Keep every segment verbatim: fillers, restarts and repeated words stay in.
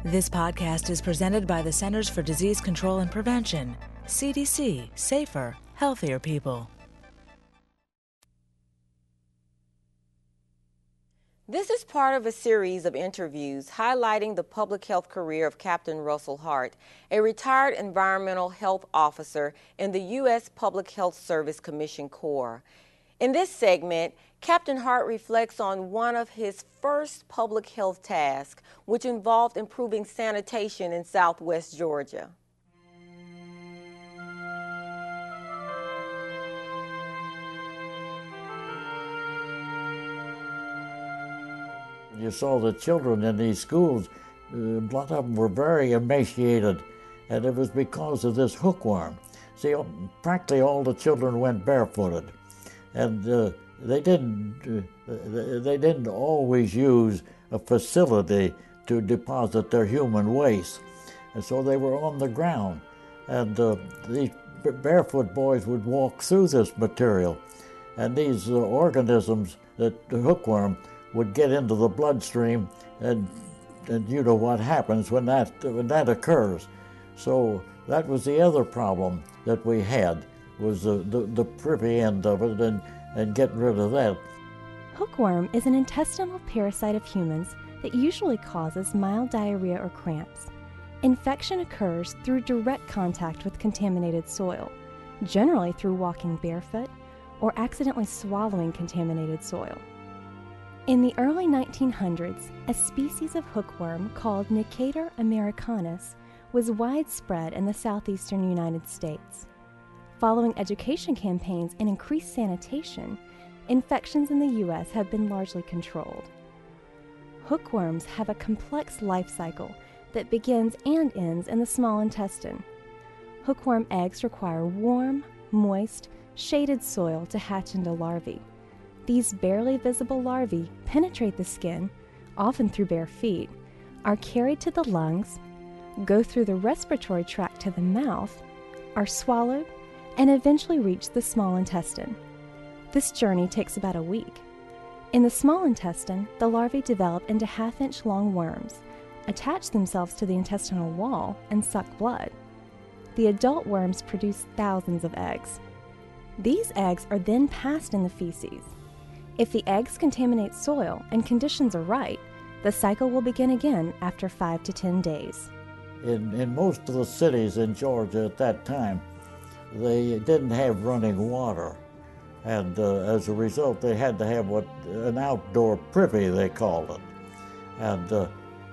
This podcast is presented by the Centers for Disease Control and Prevention. C D C, safer, healthier people. This is part of a series of interviews highlighting the public health career of Captain Russell Hart, a retired environmental health officer in the U S Public Health Service Commission Corps. In this segment, Captain Hart reflects on one of his first public health tasks, which involved improving sanitation in Southwest Georgia. You saw the children in these schools, uh, a lot of them were very emaciated, and it was because of this hookworm. See, practically all the children went barefooted, and uh, they didn't uh, they didn't always use a facility to deposit their human waste, and so they were on the ground, and uh, these barefoot boys would walk through this material, and these uh, organisms, that the hookworm, would get into the bloodstream, and and you know what happens when that when that occurs. So that was the other problem that we had, was the the, the privy end of it, and and getting rid of that. Hookworm is an intestinal parasite of humans that usually causes mild diarrhea or cramps. Infection occurs through direct contact with contaminated soil, generally through walking barefoot or accidentally swallowing contaminated soil. In the early nineteen hundreds, a species of hookworm called Necator americanus was widespread in the southeastern United States. Following education campaigns and increased sanitation, infections in the U S have been largely controlled. Hookworms have a complex life cycle that begins and ends in the small intestine. Hookworm eggs require warm, moist, shaded soil to hatch into larvae. These barely visible larvae penetrate the skin, often through bare feet, are carried to the lungs, go through the respiratory tract to the mouth, are swallowed, and eventually reach the small intestine. This journey takes about a week. In the small intestine, the larvae develop into half-inch long worms, attach themselves to the intestinal wall, and suck blood. The adult worms produce thousands of eggs. These eggs are then passed in the feces. If the eggs contaminate soil and conditions are right, the cycle will begin again after five to ten days. In, in most of the cities in Georgia at that time, they didn't have running water. And uh, as a result, they had to have what an outdoor privy, they called it. And uh,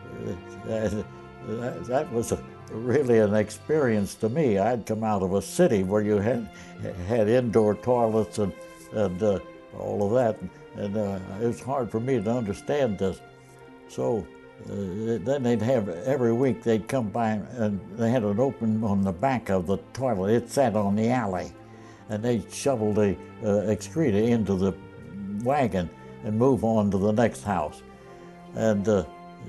that, that was a, really an experience to me. I'd come out of a city where you had, had indoor toilets and, and uh, all of that, and uh, it was hard for me to understand this. So uh, then they'd have, every week they'd come by, and they had an open on the back of the toilet. It sat on the alley, and they'd shovel the uh, excreta into the wagon and move on to the next house. And uh,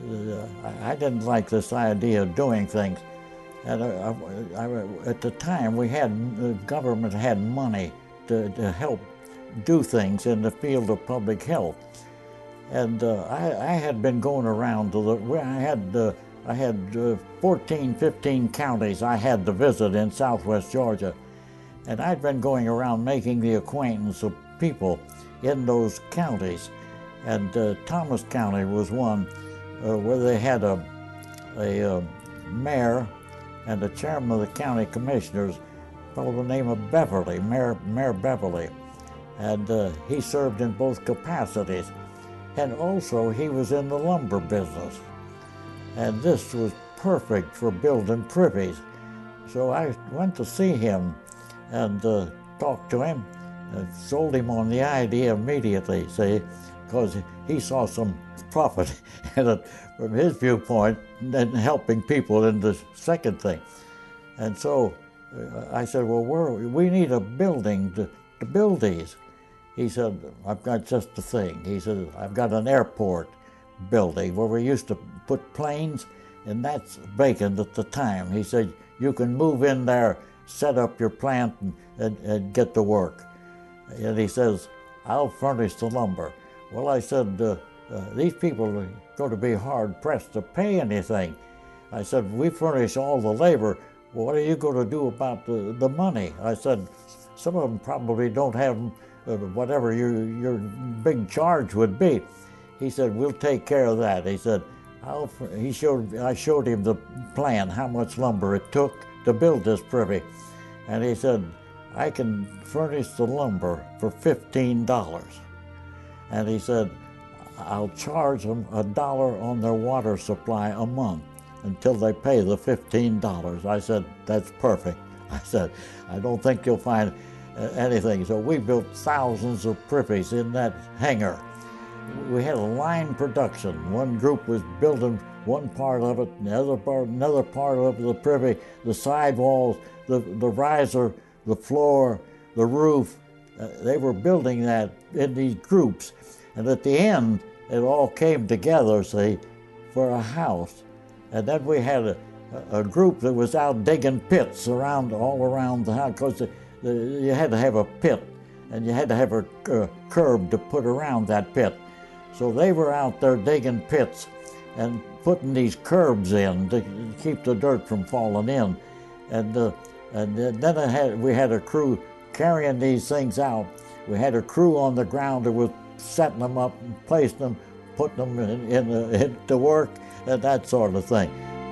I didn't like this idea of doing things. And I, I, I, at the time, we had, the government had money to, to help do things in the field of public health. And uh, I, I had been going around to the, I had, uh, I had uh, fourteen, fifteen counties I had to visit in Southwest Georgia. And I'd been going around making the acquaintance of people in those counties. And uh, Thomas County was one uh, where they had a, a uh, mayor and a chairman of the county commissioners, a fellow by the name of Beverly, Mayor, Mayor Beverly. And uh, he served in both capacities. And also he was in the lumber business. And this was perfect for building privies. So I went to see him and uh, talked to him, and sold him on the idea immediately, see, because he saw some profit in it from his viewpoint, and helping people in the second thing. And so uh, I said, well, we're, we need a building to, to build these. He said, I've got just the thing. He said, I've got an airport building where we used to put planes, and that's vacant at the time. He said, you can move in there, set up your plant, and, and, and get to work. And he says, I'll furnish the lumber. Well, I said, uh, uh, these people are going to be hard pressed to pay anything. I said, we furnish all the labor. What are you going to do about the, the money? I said, some of them probably don't have uh, whatever your, your big charge would be. He said, we'll take care of that. He said, I'll, he showed, I showed him the plan, how much lumber it took to build this privy. And he said, I can furnish the lumber for fifteen dollars. And he said, I'll charge them a dollar on their water supply a month until they pay the fifteen dollars. I said, that's perfect. I said, I don't think you'll find anything. So we built thousands of privies in that hangar. We had a line production. One group was building one part of it, the other part, another part of the privy, the sidewalls, the, the riser, the floor, the roof. Uh, they were building that in these groups. And at the end, it all came together, see, for a house. And then we had a, a group that was out digging pits around, all around the house, because the, the, you had to have a pit, and you had to have a uh, curb to put around that pit. So they were out there digging pits and putting these curbs in to keep the dirt from falling in. And, uh, and then I had, we had a crew carrying these things out. We had a crew on the ground that was setting them up and placing them, putting them in, in, uh, into work and that sort of thing.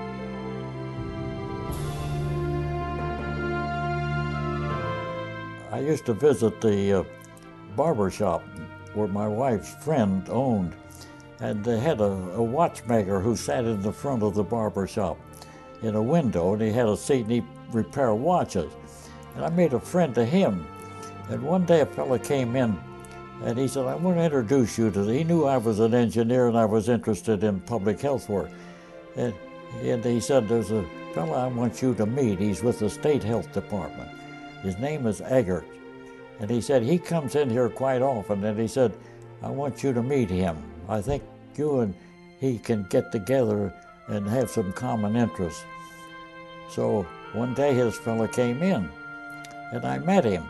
I used to visit the uh, barber shop where my wife's friend owned, and they had a, a watchmaker who sat in the front of the barber shop in a window, and he had a seat and he repaired watches. And I made a friend to him. And one day a fellow came in and he said, I want to introduce you to the, he knew I was an engineer and I was interested in public health work. And, and he said, there's a fellow I want you to meet. He's with the state health department. His name is Eggert. And he said, he comes in here quite often, and he said, I want you to meet him. I think you and he can get together and have some common interests. So one day his fellow came in, and I met him.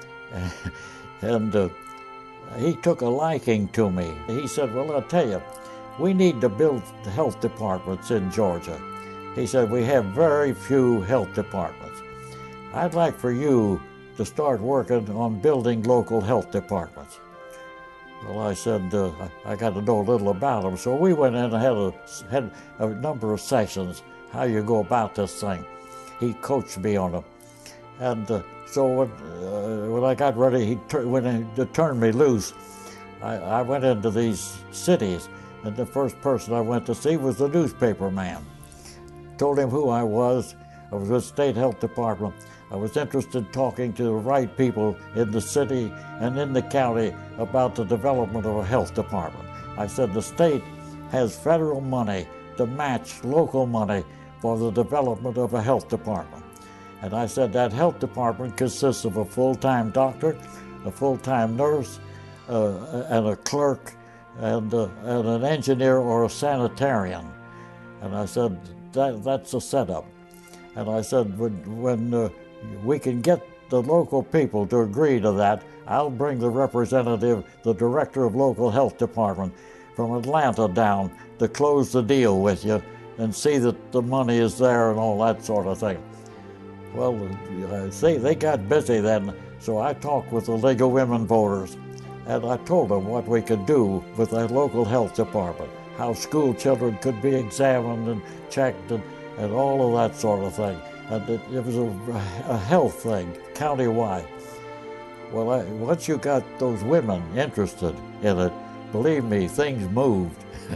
and uh, he took a liking to me. He said, well, I'll tell you, we need to build health departments in Georgia. He said, we have very few health departments. I'd like for you to start working on building local health departments. Well, I said, uh, I, I got to know a little about them. So we went in and had a, had a number of sessions, how you go about this thing. He coached me on them. And uh, so when, uh, when I got ready, he tur when he turned me loose, I, I went into these cities, and the first person I went to see was the newspaper man. Told him who I was. I was with the State Health Department. I was interested in talking to the right people in the city and in the county about the development of a health department. I said the state has federal money to match local money for the development of a health department. And I said that health department consists of a full-time doctor, a full-time nurse, uh, and a clerk, and, uh, and an engineer or a sanitarian. And I said, that, that's a setup. And I said, when, when uh, we can get the local people to agree to that, I'll bring the representative, the director of local health department from Atlanta down to close the deal with you and see that the money is there and all that sort of thing. Well, uh, see, they got busy then, so I talked with the League of Women Voters, and I told them what we could do with the local health department, how school children could be examined and checked and, and all of that sort of thing. And it, it was a, a health thing, countywide. Well, I, once you got those women interested in it, believe me, things moved.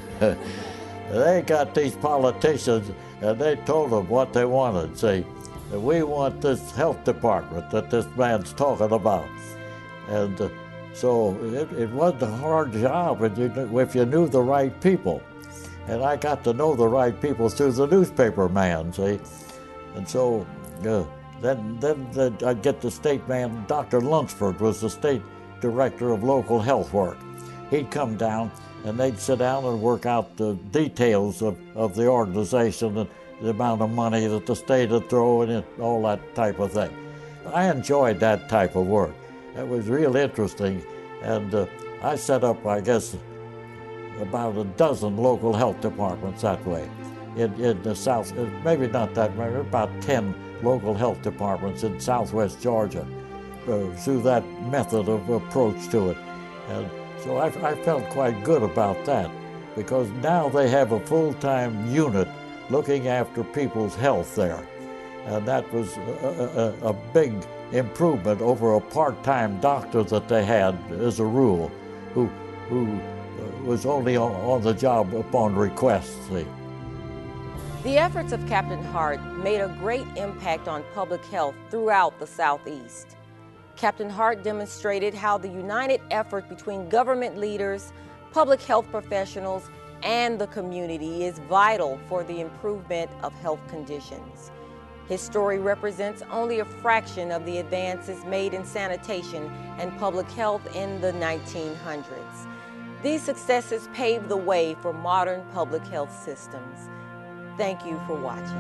They got these politicians, and they told them what they wanted. Say, we want this health department that this man's talking about. And uh, so it, it wasn't a hard job if you, if you knew the right people. And I got to know the right people through the newspaper man, see. And so uh, then, then, then I'd get the state man. Doctor Lunsford was the state director of local health work. He'd come down and they'd sit down and work out the details of, of the organization and the amount of money that the state would throw in it, all that type of thing. I enjoyed that type of work. It was real interesting. And uh, I set up, I guess, about a dozen local health departments that way. in, in the South, maybe not that many, about ten local health departments in southwest Georgia uh, through that method of approach to it. And so I, I felt quite good about that, because now they have a full-time unit looking after people's health there. And that was a, a, a big improvement over a part-time doctor that they had as a rule, who, who was only on, on the job upon request, see. The efforts of Captain Hart made a great impact on public health throughout the Southeast. Captain Hart demonstrated how the united effort between government leaders, public health professionals, and the community is vital for the improvement of health conditions. His story represents only a fraction of the advances made in sanitation and public health in the nineteen hundreds. These successes paved the way for modern public health systems. Thank you for watching.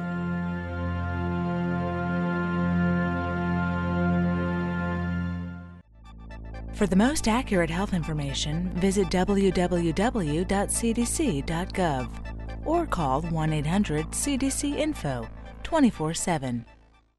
For the most accurate health information, visit w w w dot c d c dot gov or call one eight hundred C D C info twenty-four seven.